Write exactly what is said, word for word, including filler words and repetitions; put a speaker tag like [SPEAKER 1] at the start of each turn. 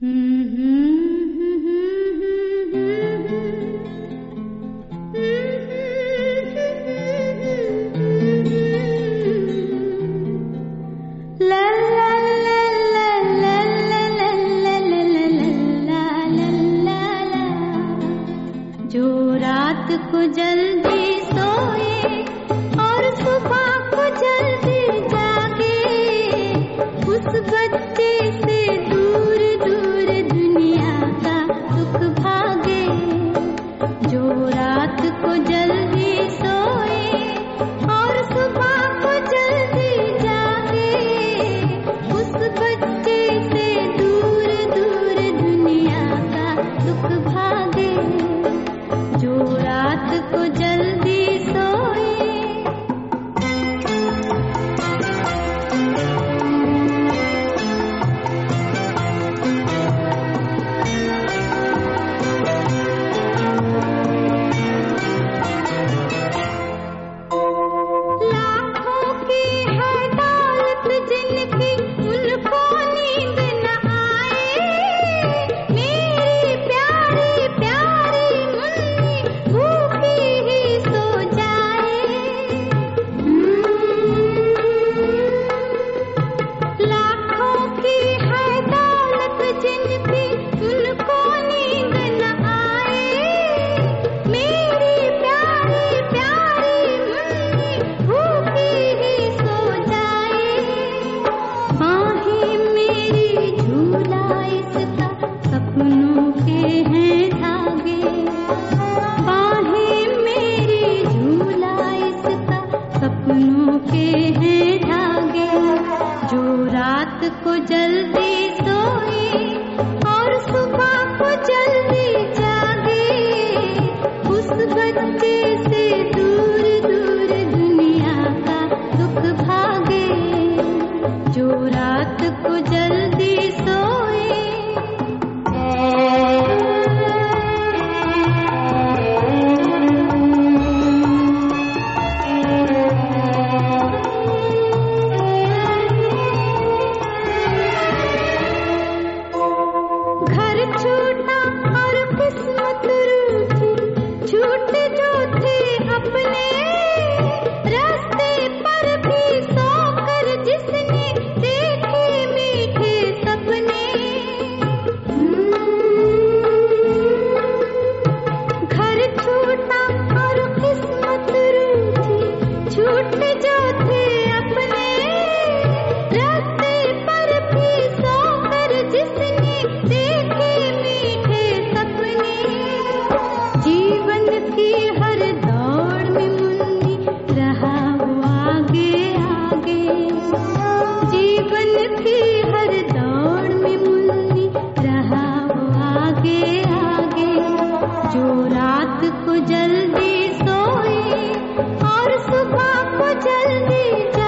[SPEAKER 1] को जल्दी सोए और सुबह को जल्दी जागे, उस बच्चे से दूर दूर दुनिया का दुख भागे। जो रात को जल्दी सोए और सुबह को जल्दी जागे, उस बच्चे से दूर दूर दुनिया का दुख भागे। जो रात को जल्दी सोए। लाखों की है दौलत जिनकी उनको नींद न आए, मेरी प्यारी प्यारी मुन्नी भूखी ही सो जाए। लाखों की है दौलत जिनकी उनको नींद न आए, मेरी प्यारी प्यारी मुन्नी भूखी ही सो जाए। बाहें मेरी झूला इसका सपनों के हैं धागे, बाहें मेरी झूला इसका सपनों के हैं धागे। जो रात को जल्दी सोए और सुबह को जल्दी जागे, उस बच्चे से दूर दूर दुनिया का दुख भागे। जो रात को जल्दी सोए। घर छूटा और किस्मत रूठी, छूट जो थे अपने रास्ते पर भी सोकर जिसने देखे मीठे सपने। घर छूटा और किस्मत रूठी, छूट जो थे अपने रास्ते पर भी सोकर जिसने देखे मीठे सपने। जीवन की हर दौड़ में मुन्नी रहा वो आगे आगे, जीवन की हर दौड़ में मुन्नी रहा वो आगे आगे। जो रात को जल्दी सोए और सुबह को जल्दी जागे,